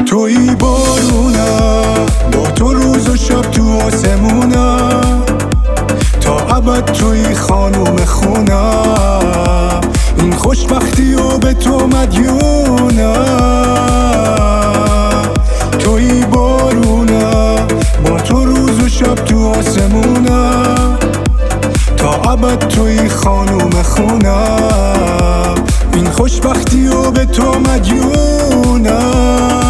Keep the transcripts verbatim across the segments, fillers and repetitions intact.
توی بارونم، با تو روز و شب تو آسمونم، تا ابد توی خانوم خونم. این خوشبختی و به تو مدیونم. توی بارونم، با تو روز و شب تو آسمونم، تا ابد توی خانوم خونم. این خوشبختی و به تو مدیونم.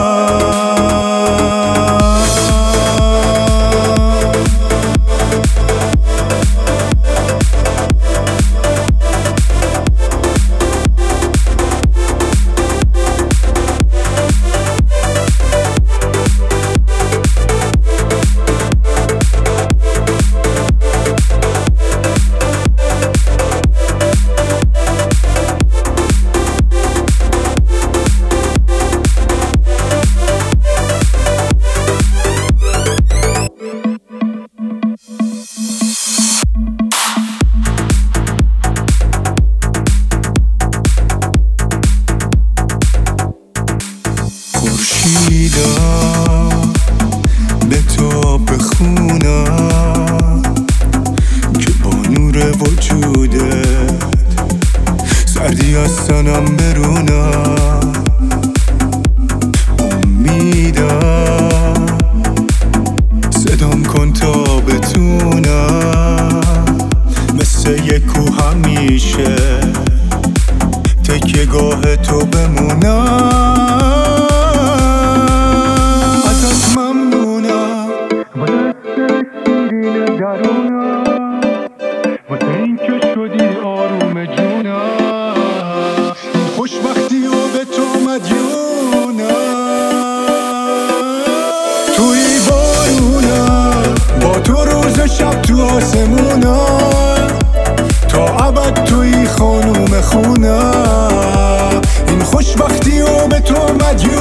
خورشیدم به تو بخونم که با نور وجودت سردی از تنم برونم. امیدم صدام کن تا بتونم مثل یک کوه همیشه تکیه گاه تو بمونم. واسه این که شدی آروم جونم. خوشبختی و به تو مدیونم. توی بارونم، با تو روز شب تو آسمونم، تا ابد توی خانوم خونم. این خوشبختی و به تو مدیونم.